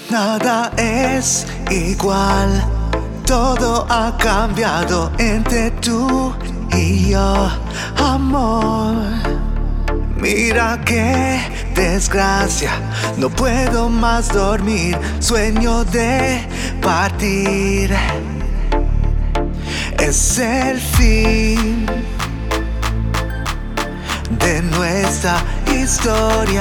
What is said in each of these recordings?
Nada es igual, todo ha cambiado entre tú y yo, amor. Mira qué desgracia, no puedo más dormir, sueño de partir. Es el fin de nuestra historia.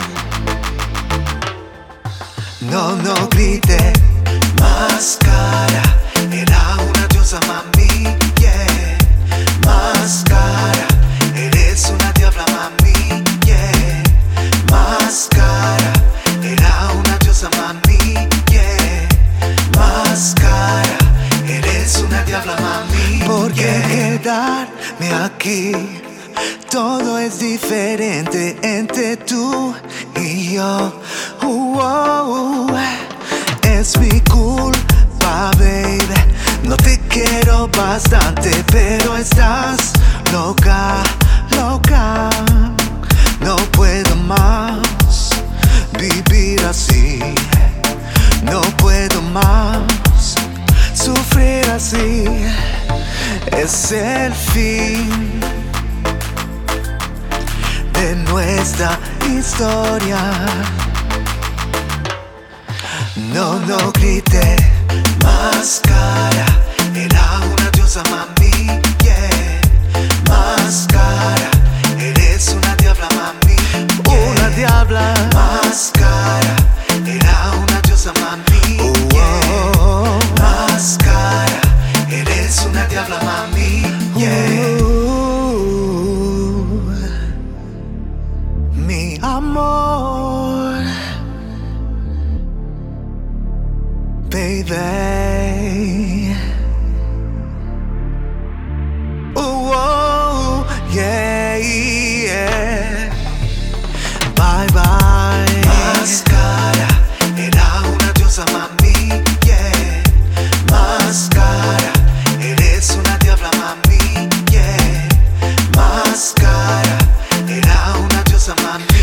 No, no grite, máscara, era una diosa mami, yeah. Máscara, eres una diabla mami, yeah. Máscara, era una diosa mami, yeah. Máscara, eres una diabla mami. ¿Por qué quedarme aquí? Todo es diferente entre tú y yo. Es mi culpa, baby. No te quiero bastante, pero estás loca, loca. No puedo más vivir así. No puedo más sufrir así. Es el fin de nuestra historia. No, no grite, máscara, era una diosa mami, yeah. Máscara, eres una diabla mami, yeah. Una diabla. Máscara, era una diosa mami, yeah. Máscara, eres una diabla mami, yeah. Mi amor, baby. Yeah, yeah. Bye, bye. Máscara, era una diosa mami, yeah. Máscara, eres una diabla mami, yeah. Máscara, era una diosa mami.